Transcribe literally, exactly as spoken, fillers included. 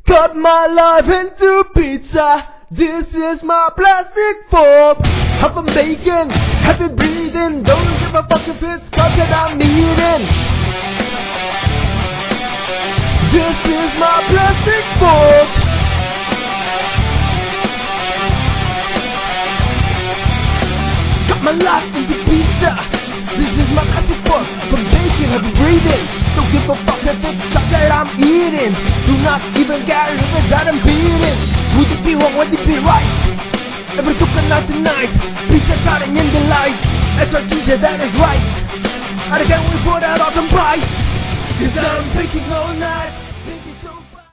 Cut my life into pizza. This is my plastic fork. Half a bacon, heavy breathing. Don't give a fuck if it's stuff that I'm eating. This is my plastic fork. Cut my life into pizza. This is my plastic fork. Half a bacon, heavy breathing. Don't give a fuck if it's stuff that I'm eating. Do not even care if it's that I'm beating. Would it be wrong? Would it be right? Every took a night tonight. Pizza cutting in the light. S R T said that is right. And I can't wait for that awesome price. Cause I'm baking all night.